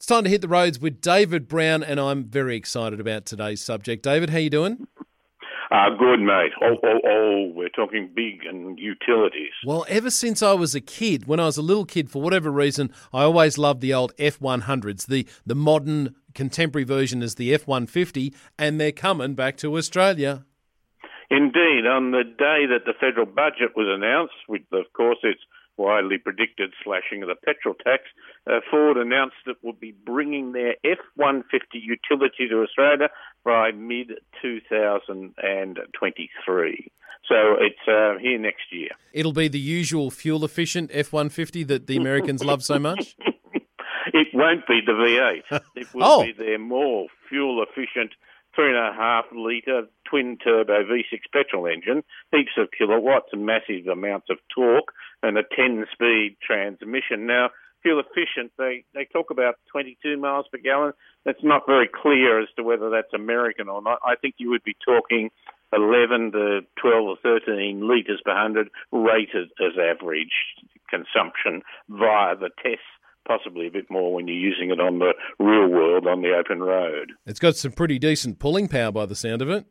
It's time to hit the roads with David Brown, and I'm very excited about today's subject. David, how you doing? Good, mate. We're talking big and utilities. Well, ever since I was a kid, when I was a little kid, for whatever reason, I always loved the old F100s. The modern contemporary version is the F-150, and they're coming back to Australia. Indeed, on the day that the federal budget was announced, with, of course, its widely predicted slashing of the petrol tax, Ford announced it would be bringing their F-150 utility to Australia by mid-2023. So it's here next year. It'll be the usual fuel-efficient F-150 that the Americans love so much? It won't be the V8. It will be their more fuel-efficient 3.5-litre twin-turbo V6 petrol engine, heaps of kilowatts and massive amounts of torque, and a 10-speed transmission. Now, fuel-efficient, they talk about 22 miles per gallon. That's not very clear as to whether that's American or not. I think you would be talking 11 to 12 or 13 litres per 100 rated as average consumption via the tests. Possibly a bit more when you're using it on the real world, on the open road. It's got some pretty decent pulling power by the sound of it.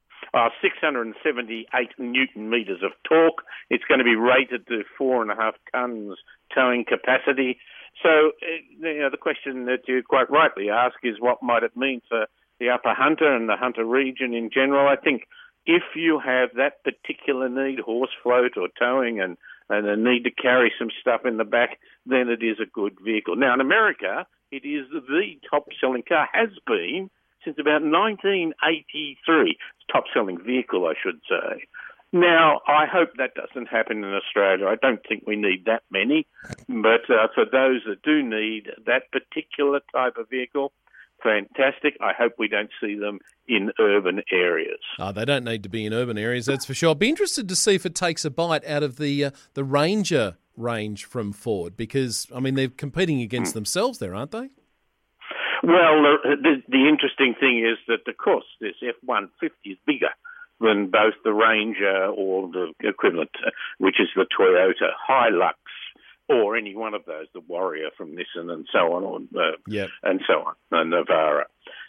678 newton metres of torque. It's going to be rated to 4.5 tonnes towing capacity. So, the question that you quite rightly ask is what might it mean for the Upper Hunter and the Hunter region in general? I think if you have that particular need, horse float or towing, and a need to carry some stuff in the back, then it is a good vehicle. Now, in America, it is the top-selling car, has been since about 1983. It's top-selling vehicle, I should say. Now, I hope that doesn't happen in Australia. I don't think we need that many. But for those that do need that particular type of vehicle, fantastic. I hope we don't see them in urban areas. They don't need to be in urban areas, that's for sure. I'd be interested to see if it takes a bite out of the Ranger range from Ford, because, I mean, they're competing against themselves there, aren't they? Well, the interesting thing is that, of course, this F-150 is bigger than both the Ranger or the equivalent, which is the Toyota Hilux, or any one of those, the Warrior from Nissan and so on, and so on, and Navara.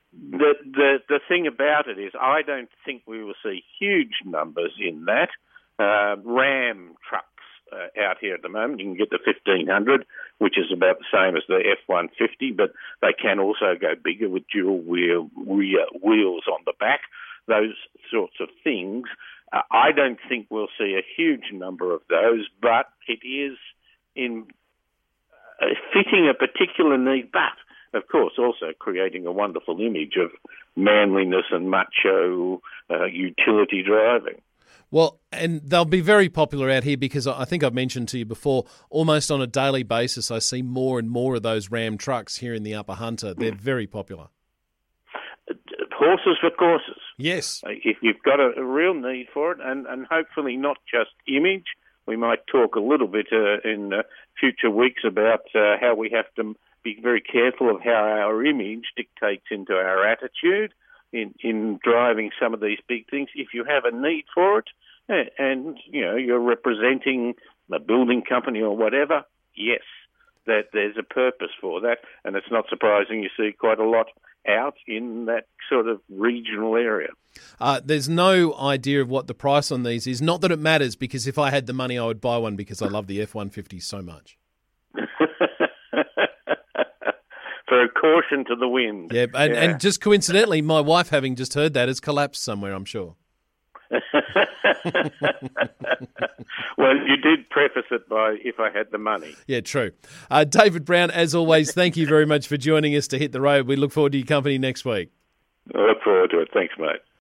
The thing about it is I don't think we will see huge numbers in that. Ram trucks out here at the moment, you can get the 1500, which is about the same as the F-150, but they can also go bigger with dual wheel wheels on the back, those sorts of things. I don't think we'll see a huge number of those, but it is in fitting a particular need, but, of course, also creating a wonderful image of manliness and macho utility driving. Well, and they'll be very popular out here because I think I've mentioned to you before, almost on a daily basis, I see more and more of those Ram trucks here in the Upper Hunter. They're very popular. Horses for courses. Yes. If you've got a real need for it, and hopefully not just image. We might talk a little bit in future weeks about how we have to be very careful of how our image dictates into our attitude in driving some of these big things. If you have a need for it, and you're representing a building company or whatever, yes, that there's a purpose for that, and it's not surprising you see quite a lot out in that sort of regional area. There's no idea of what the price on these is. Not that it matters, because if I had the money, I would buy one because I love the F-150 so much. For a caution to the wind. Yeah, and just coincidentally, my wife, having just heard that, has collapsed somewhere, I'm sure. Well, you did preface it by if I had the money. Yeah, true. David Brown, as always, thank you very much for joining us to Hit the Road. We look forward to your company next week. I look forward to it. Thanks, mate.